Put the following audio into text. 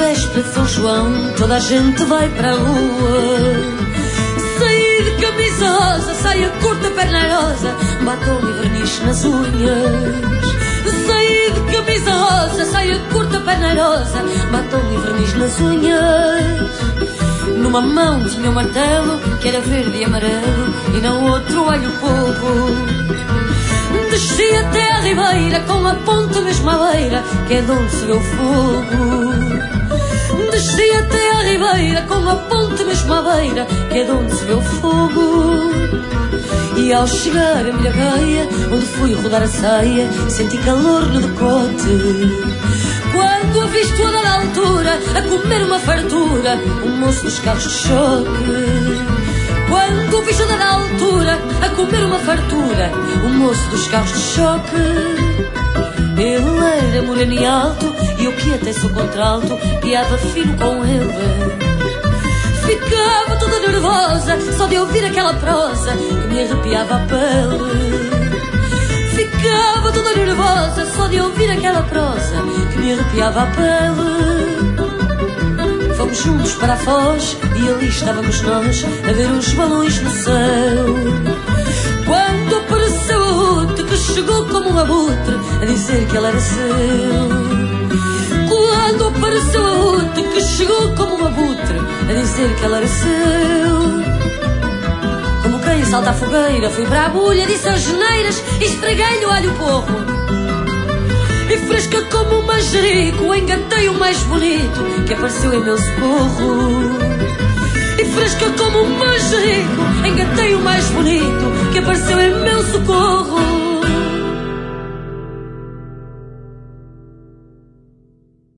véspera de São João, toda a gente vai para a rua. Saí de camisa rosa, saia curta, perna rosa, batom e verniz nas unhas. Saí de camisa rosa, saia curta, perna rosa, batom e verniz nas unhas. Numa mão tinha um martelo, que era verde e amarelo, e na outra o alho povo. Desci até a ribeira, com a ponta mesmo à beira, que é de onde se vê o fogo. Desci até a ribeira, com a ponta mesmo à beira, que é de onde se vê o fogo. E ao chegar a Milhagueia, onde fui rodar a saia, senti calor no decote. Quando avisto a dada altura, a comer uma fartura, um moço dos carros de choque. Quando avisto a dada altura, a comer uma fartura, um moço dos carros de choque. Ele era moreno e alto, e eu que até sou contralto, piava fino com ele. Ficava toda nervosa, só de ouvir aquela prosa que me arrepiava a pele. Ficava toda nervosa, só de ouvir aquela prosa que me arrepiava a pele. Fomos juntos para a Foz e ali estávamos nós a ver os balões no céu. Quando apareceu a Ruth, que chegou como um abutre a dizer que ela era seu. Quando apareceu a Ruth, que chegou como um abutre a dizer que ela era seu. Como quem salta a fogueira, fui para a bulha, disse as geneiras e esfreguei-lhe o alho porro. E fresca como um manjerico, engatei o mais bonito que apareceu em meu socorro. E fresca como um manjerico, engatei o mais bonito que apareceu em meu socorro.